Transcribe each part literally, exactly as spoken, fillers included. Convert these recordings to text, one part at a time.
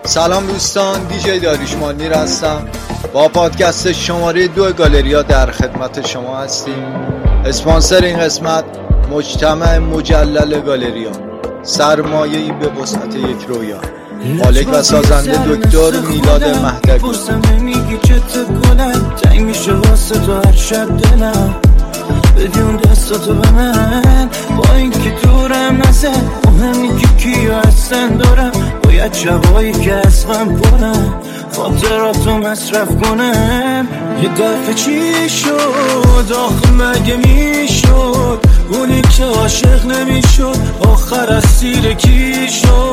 سلام دوستان، دیجی داریوش مانیر هستم. با پادکست شماره دو گالریا در خدمت شما هستیم. اسپانسر این قسمت مجتمع مجلل گالریا، سرمایه‌ای به وسعت یک رویا. مالک و سازنده دکتر میلاد مهدوی. میگی چه گلم تنگ میشه واسه تو هر شب دلم، بدون دستاتو به من با این که دورم نزه، مهمی که کیو هستن دارم، باید شبایی که از غم کنم خاطراتو مصرف کنم. یه دفعه چی شد آخه مگه میشد اونی که عاشق نمیشد آخر از سیر کی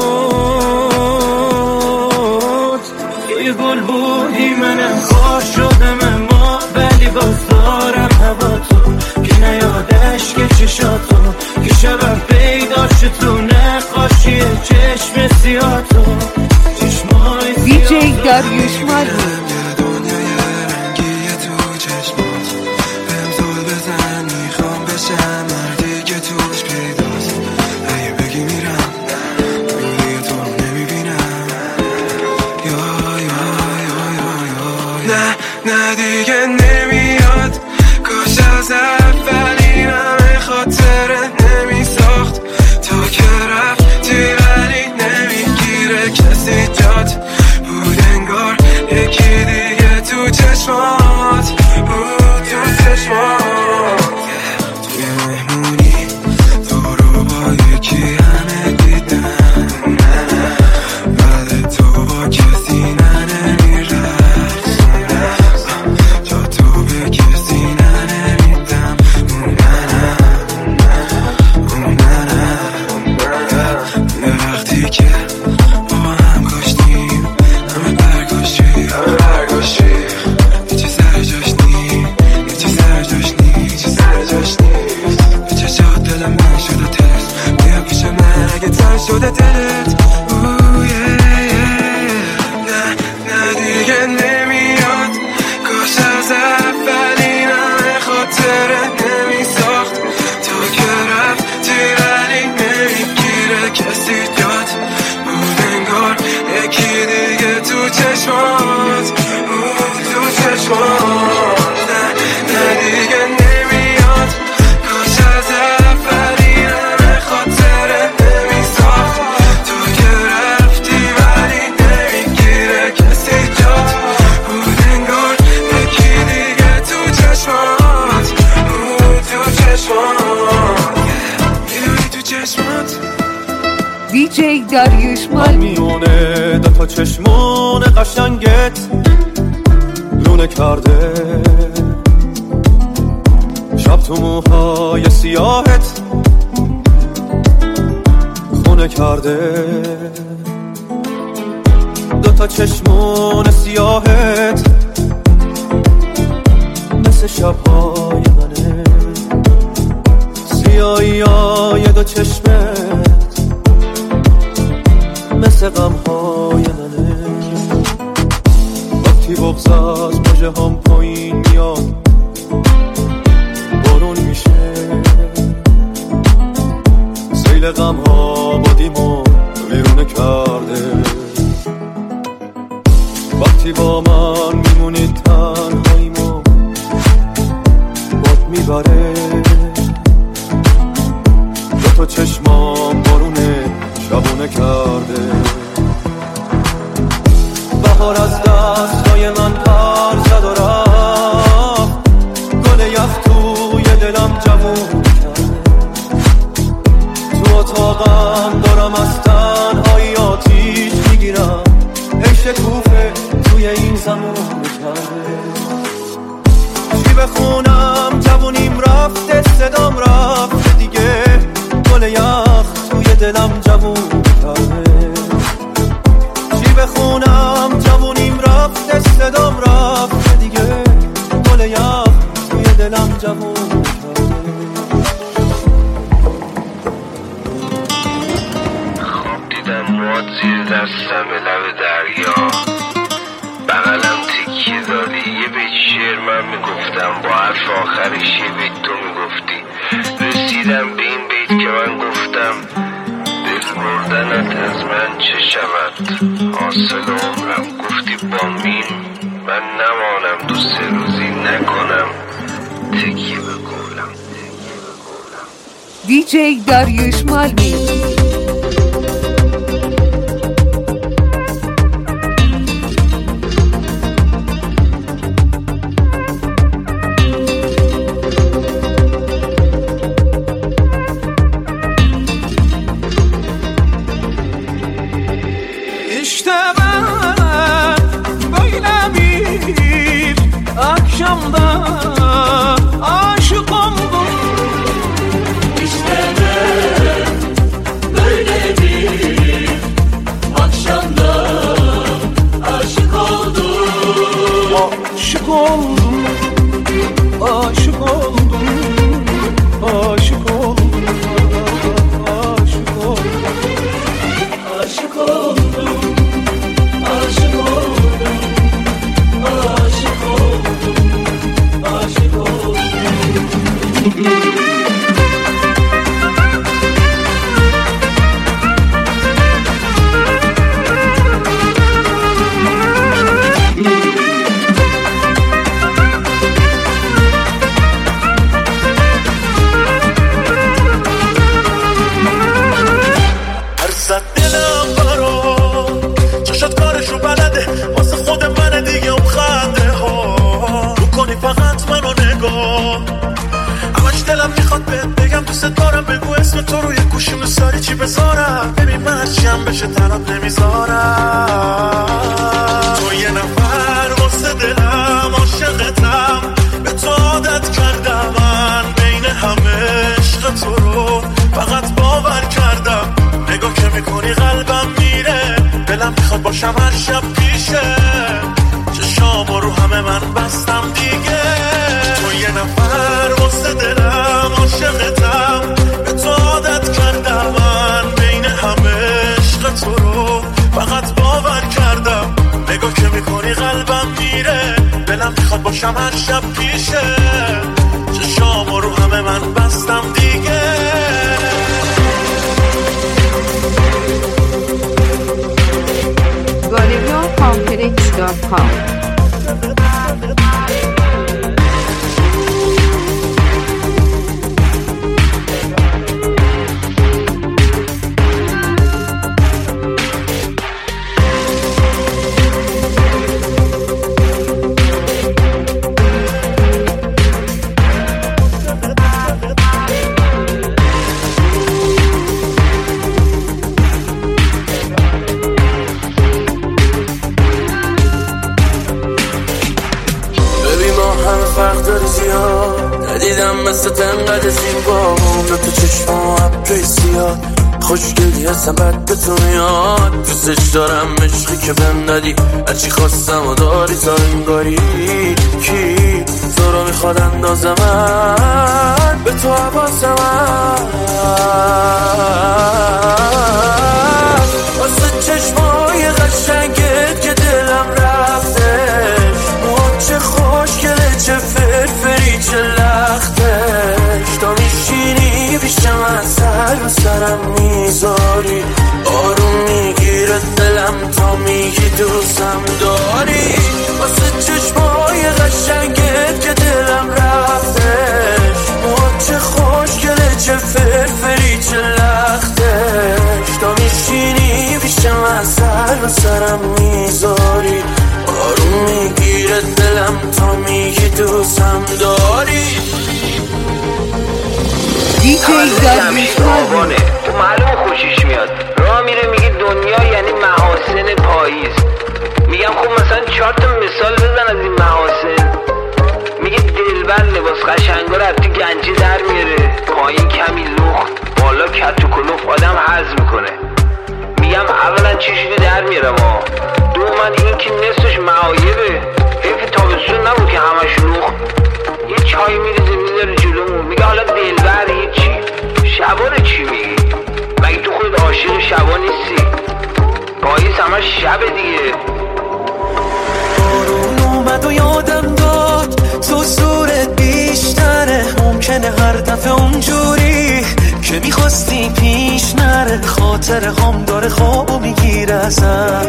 شد؟ یه گل بودی منم خار شدم اما ولی باز دارم هوا تو که نیادش که چشاتو که شبم پیدا شد تو نقاشی چشم سیاه تو چشمای دیجی داریوش مانیر. نه دیگه نمیاد، کاش از اولین همه خاطره نمی ساخت. تو که رفتی ولی نمیگیره کسی جات بود، انگار یکی دیگه تو چشمات بود، تو چشمات. توی مهمونی تو رو با یکی همه دیدم، بعد تو با کسی شده دلت. اوه یه نه نه دیگه نمیاد، کاش از اولین همه خاطره نمی ساخت. تو که رفتی ولی نمیگیره کسی جات بود، انگار یکی دیگه تو چشمات بود، تو چشمات. نه نه دیگه نمیاد، کاش از اولین همه خاطره نمی ساخت. تو که رفتی ولی نمیگیره کسی جات بود، انگار یکی دیگه تو چشمات بود، تو چشمات. میدونی تو چشمات دیجی داریوش مانیر. میونه دوتا چشمون قشنگت لونه کرده، شب تو موهای سیاهت خونه کرده، دوتا چشمون سیاهت مثل شبهای منه، سیاهی های دو چشمت مثل غمهای منه. وقتی بغض از مژه هم پایین میاد بارون میشه، سیل غمها بادیمو ویرونه کرده. وقتی با من میمونی تنهاییمو باد میبره، دوتا چشمام بارونه شبونه کرده. بهار از دستای من پر زد و رفت، گل یخ توی دلم جوون کرده. تو اتاقم دارم از تنهایی آتیش میگیرم، ای شکوفه توی این زمان کرده. چی بخونم جوونیم رفته، صدام رفته دیگه، گل یخ توی دلم جوون کرده. چی بخونم جوونیم رفته، صدام رفته دیگه، گل یخ توی دلم جوون کرده. خواب دیدم مواد زیر دستم به لب دریا، بغلم تکیه دادی یه بیت شعر من میگفتم، با حرف آخرش یه بیت تو میگفتی. رسیدم به این بیت که من گفتم دل بردنت از من چه شود؟ حاصل عمرم گفتی با مین من نمانم، دو سه روزی نکنم تکیه به قولم. دیجی داریوش مالمی. Akşamda aşık oldum. İşte ben böyle bir akşamda aşık oldum. Aşık oldum, aşık oldum, aşık oldum, aşık oldum, aşık oldum, aşık oldum. تو روی گوشیم ساری چی بذارم ببین من از جمع بشه طرف نمیذارم. تو یه نفر واسه دلم عاشقتم، به تو عادت کردم من بین همه عشق تو رو فقط باور کردم. نگاه که میکنی قلبم میره، دلم میخواد باشم هر شب پیشه، چشامو رو همه من بستم دیگه. تو یه نفر واسه دلم عاشقتم، عادت کردم من بین همه عشق تو رو فقط باور کردم. نگاه که میکنی قلبم میره، دلم میخواد باشم هر شب پیشه، چشامو رو همه من بستم دیگه. گالریا کامپلکس دات کام. مثل تنقد زیبا موندو تو چشمام ابری زیاد، خوشگلی هستم بد به تو میاد. دوستش دارم عشقی که بهم دادی، هرچی خواستم و داری تا انگاری. کی تو رو میخواد اندازه من به تو حواسم واسه چشمای قشنگت که دلم رفتش. موهات چه خوشگله چه فرفری چه لختش، تا میشینی پیشم از سر و سرم میذاری، آروم میگیره دلم تا میگی دوستم داری. واسه چشمای قشنگت که دلم رفتش، موهات چه خوشگله چه فرفری چه لختش، تا میشینی پیشم از سر و سرم میذاری، آروم میگیره دلم تا میگی دوستم داری. همیشه آبانه تو معلوم خوشش میاد، راه میره میگه دنیا یعنی محاسن پاییز. میگم خب مثلا چهار تا مثال بزن از این محاسن. میگه دلبر لباس قشنگا رو تو گنجی در میاره، پایین کمی لخت بالا کت و کلوف آدم هضم میکنه. میگم اولا چشمی در میاره ما، دو من این که نصفش معایبه. حیف تابستون نبود که همش لخت. یه چای میریزه میذاره جلومون، میگه حالا دلبر هیچی، شبا رو چی میگی؟ مگه تو خود عاشق شبا نیستی؟ پاییز همش شب دیگه. بارون اومد و یادم داد تو زورت بیشتره، ممکنه هر دفعه اونجوری که میخواستی پیش نره. بهتره، خاطر هم داره خوابو میگیره ازم.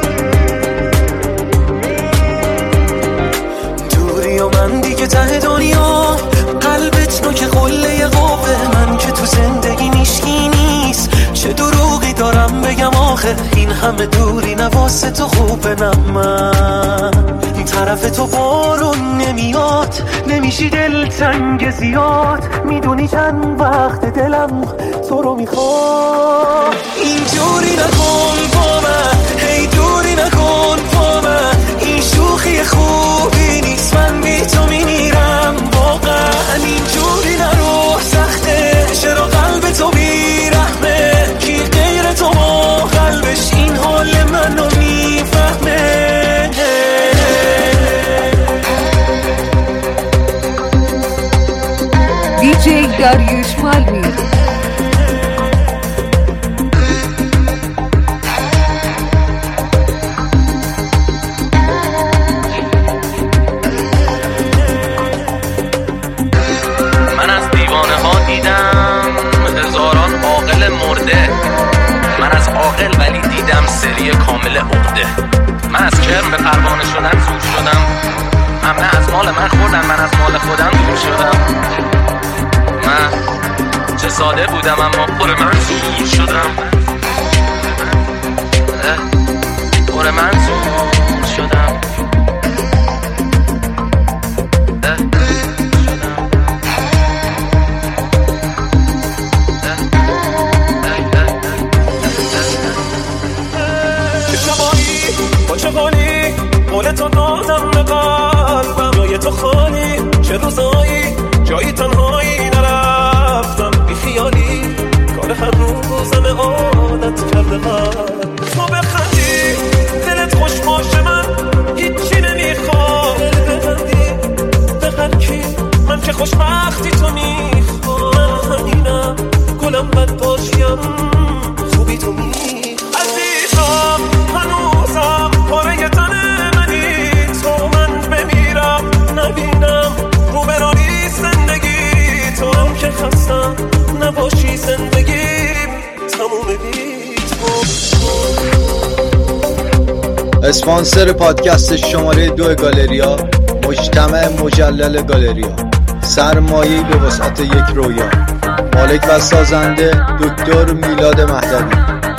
دوری و من دیگه ته دنیا، قلبت نوک قله قوه من که تو زندگی میشکی نیست. چه دروغی دارم بگم آخه، این همه دوری نواسه تو خوبه. نه من این طرف تو بارون نمیاد، نمیشی دل تنگ زیاد. میدونی چند وقت دلم تو رو میخواد. اینجوری نکن با من، هی دوری نکن با من. این شوخی خوبی نیست، من بی تو میمیرم واقعا. اینجوری نرو سخته، چرا قلب تو بیرحمه؟ کی غیر تو با قلبش این حال منو میفهمه؟ دیجی داریوش مالمی. من از دیوانه ها دیدم هزاران عاقل مرده. من از عاقل ولی دیدم سری کامل عقده. من از کرم به پروانه شدن زود شدم. همه از مال من خوردن، من از مال خودم دور شدم. من چه ساده بودم اما پر من زور شدم. پر من زور شدم. چه حالی قول تو دادم به قلبم، جای تو خالی چه روزایی جایی تنهایی نرفتم. بی خیالی کار هر روزم عادت کرده قلب. تو بخندی دلت خوش باشه، من هیچی نمیخوام. دل ببندی به هر کی، من که خوشبختی تو میخوام. من همینم گلم بد باشیم، خوبی تو میخوام. عزیزم هنوزم پاره تن منی، تو من بمیرم نبینم رو برانی زندگی. تو هم که خستم نباشی زندگیم تموم بی تو. اسپانسر پادکست شماره دو گالریا، مجتمع مجلل گالریا، سرمایه‌ای به وسعت یک رویا. مالک و سازنده دکتر میلاد مهدوی.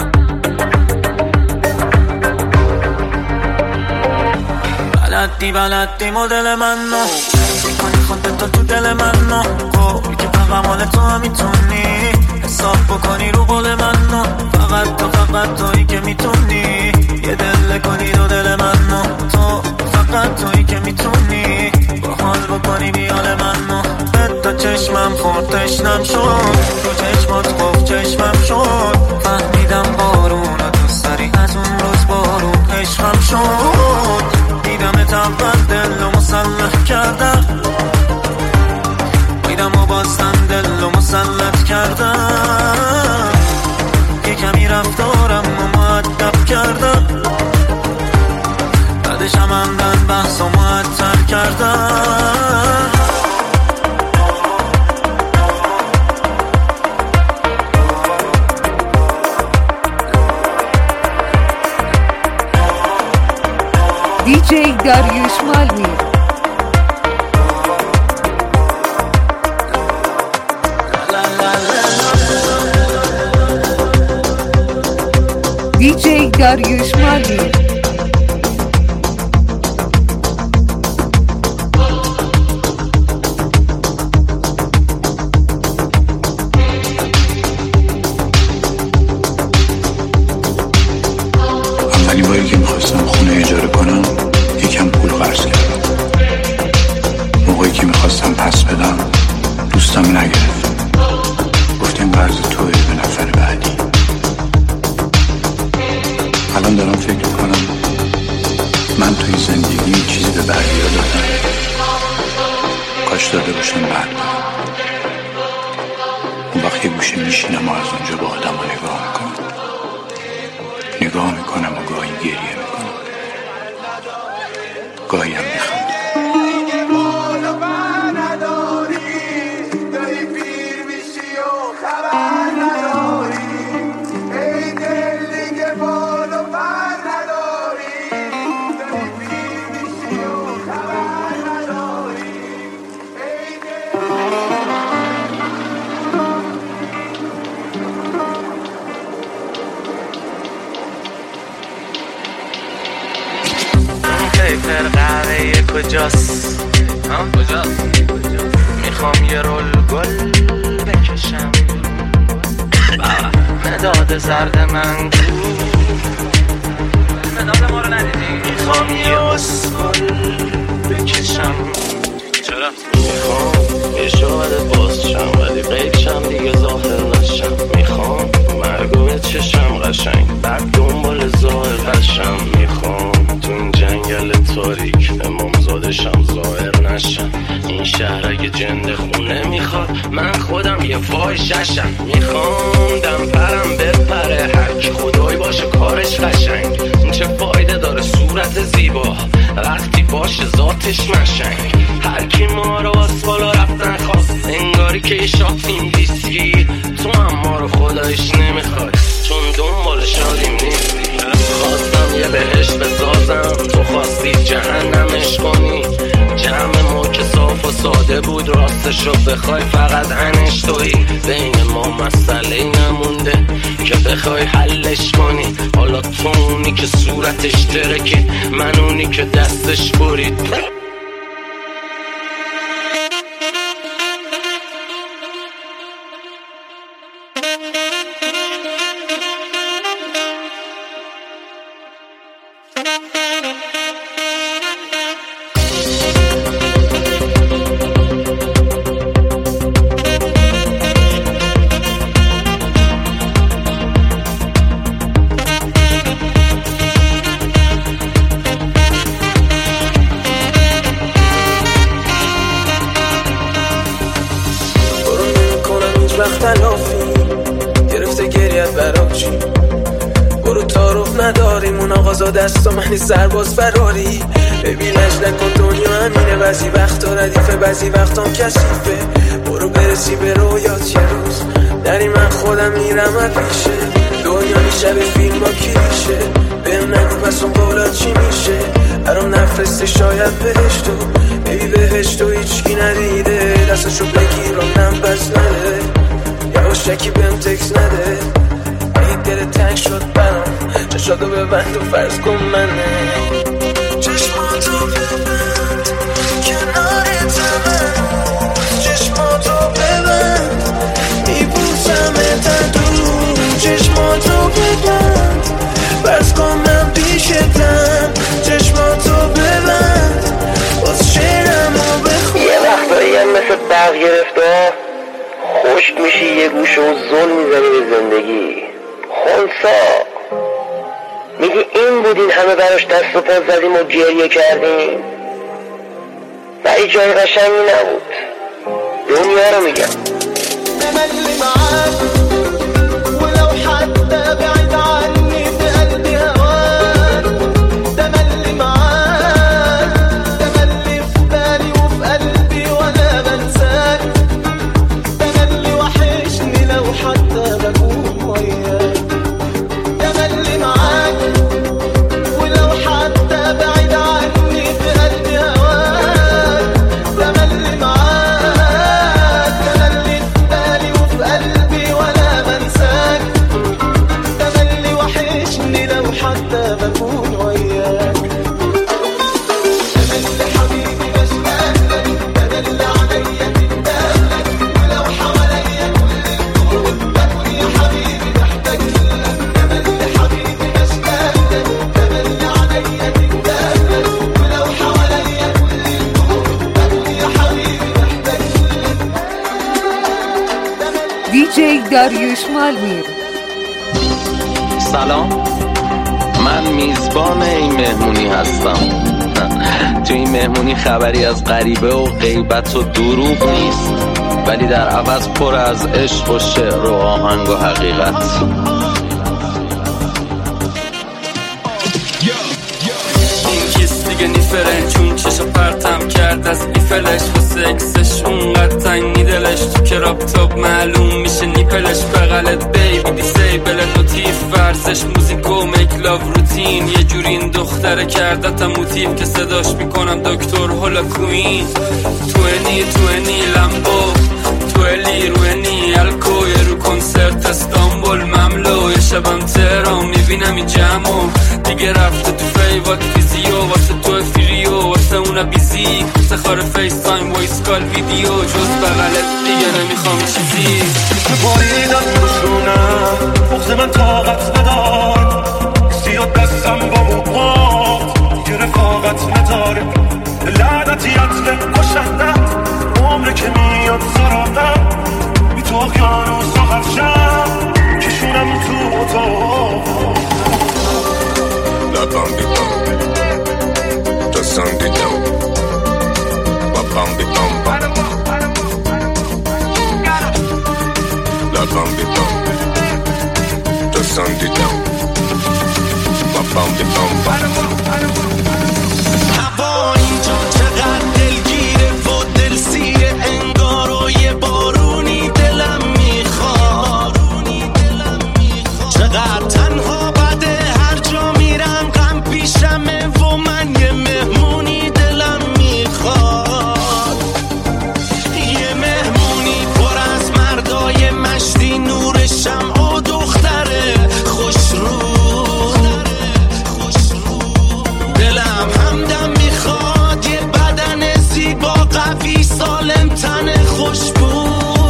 بلدی بلدی مدل من نو کنی خودت تو دل من نو گوی که فقط مال تو هم میتونی حساب بکنی رو قول من نو. فقط تو فقط تویی که میتونی یه دل کنی دو دل من نو. تو فقط تویی که میتونی با حال بکنی بیال من نو. به تا چشمم خورد تشنم شد، تو چشمات خوف چشمم شد. فهمیدم بارون تو سری از اون روز بارون عشقم شد. دیدم اول دل و مسلح کردم، دیدم و باستن دل و مسلط کردم. یه کمی رفتارم و مؤدب کردم، بعدش هم همدن بحث و معطل کردم. دیجی داریوش مالمی. دیجی داریوش مالمی. اولین باری که میخواستم خونه اجاره کنم یکم پول قرض کردم. موقعی که میخواستم پس بدم دوستم نگرفت، گفت این قرض توی به نفر بعدی. الان دارم فکر میکنم من توی زندگی چیزی به بعدی ها دادم، کاش داده باشم بعد. اون وقت یه گوشه میشینم و از اونجا با آدم ها نگاه میکنم نگاه میکنم و گاهی گریه میکنم، گاهی هم میخوام. پیپر قهوه کجاست؟ ها کجاست؟ میخوام یه رول گل بکشم مداد زرد من مداد ما رو ندیدی؟ میخوام یه اسکل بکشم چرا؟ میخوام یه شاید باز شم ولی قید شم دیگه ظاهر نشم میخوام مرگوه چشم قشنگ بعد دنبال ظاهر قشم میخوام تو این جنگل تاریک امامزادشم ظاهر نشم این شهر اگه جنده خونه میخواد من خودم یه فاحشه‌شم میخوام دم پرم بپره هرکی خدای باشه کارش قشنگ این چه فایده داره صورت زیبا وقتی باشه ذاتش مشنگ هرکی ما رو از بالا رفتن خواست انگاری که یه شاتیم ویسکی تو هم ما رو خدایش نمیخواد چون دنبال شادیم نیستی خواستم یه بهش بسازم تو خواستی جهنمش کنی جمع ما که صاف و ساده بود راستشو بخوای فقط انش توی بین ما مسئله نمونده که بخوای حلش کنی حالا تو اونی که صورتش ترکی من اونی که دستش برید گرفته گریت برام چی برو تعارف نداریم اون آقازا دست و منی سرباز فراری ببینش نکن دنیا همینه بعضی وقتا ردیفه بعضی وقتام کثیفه برو برسی به رویات یه روز نری من خودم میرم از پیشه دنیا میشه به فیلم ها کلیشه بهم نگو پس اون قولات چی میشه برام نفرسته شاید بهشتو ببی بهشتو هیچکی ندیده دستشو بگیرم نم پس نده یواشکی بهم تکس نده ای دل تنگ شد برام چشاتو ببند و فرض کن منه چشماتو ببند کنارتم چشماتو ببند میبوسم تا دور چشماتو ببند فرض کن من پیشتم چشماتو ببند باز شعرمو بخون یه وقتایی هم مثل برق گرفته خشک میشی یه گوشه و زل میزنی به زندگی خونسا میگی این بود این همه براش دست و پا زدیم و گریه کردیم ولی جای قشنگی نبود دنیا رو میگم تملي معاك ولو حتى بعيد عني في قلبي هواك تملي معاك تملي في بالي وفي قلبي ولا بنساك تملي وحشني لو حتى بكون وياك تملي معاك ولو حتى بعيد عني في قلبي هواك تملي معاك تملي في بالي وفي قلبي ولا بنساك تملي وحشني لو حتى بكون وياك تملي حبيبي بشتاق لك تدل عليا تندهلك ولو حواليا كل الكون بكون يا حبيبي محتاج لك تملي حبيبي بشتاق لك تدل عليا تندهلك ولو حواليا كل الكون بكون يا حبيبي محتاج لك دیجی داریوش مالمیر. سلام من میزبان این مهمونی هستم تو این مهمونی خبری از غریبه و غیبت و دروغ نیست ولی در عوض پر از عشق و شعر و آهنگ و حقیقت این کس دیگه نیفرن چون چشا پرتم کرد از ایفلش و سکسش اونقدر تنگی دلش تو کراب تاب معلوم میشه نیپلش بغلت بیبی دیسیبل نوتیف ورزش موزیک و میک لاو روتین یه جوری این دختره کردتم موتیف که صداش میکنم دکتر هولا کوین توینی توینی لمبو تویلی روینی الکو یه رو کنسرت استانبول مملو یه شبم تهران میبینم این جمعو دیگه رفته تو فیوات فیزیو واسه تو فری خونه بیزی سخار فیس تایم وایس کال ویدیو جز بغلت دیگه نمیخوام چیزی باریدم روشونم بغز من طاقت ندار سیاد دستم با موهات یه رفاقت نداره لعنتیت به کشندت عمره که میاد سرادم بی تو اقیانوس و خرشم کشونم تو اتاق لبم بیدم دستم دیدم بابم بیدم لبم بیدم دستم دیدم بابم بیدم هوا اینجا چقدر دلگیره و دل سیره انگار و یه بارونی دلم میخواد چقدر تنها بده هر جا میرم غم پیشمه و من یه مهمونی دلم میخواد یه مهمونی پر از مردای مشتی نور شمع و دختره خوش رو دلم همدم میخواد یه بدن زیبا قوی سالم تن خوشبو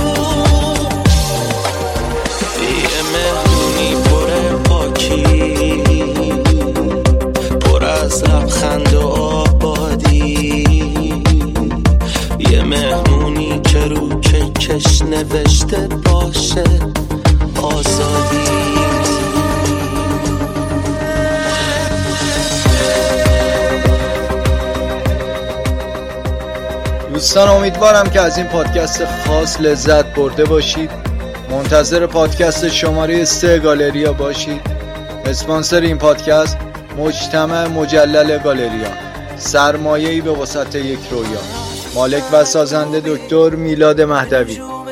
یه مهمونی پر پاکی پر از لبخند و آبادی یه مهمونی که رو کش نوشته باشه آزادی دوستان امیدوارم که از این پادکست خاص لذت برده باشید. منتظر پادکست شماره سه گالریا باشید. اسپانسر این پادکست مجتمع مجلل گالریا، سرمایه‌ای به وسط یک رویا. مالک و سازنده دکتر میلاد مهدوی.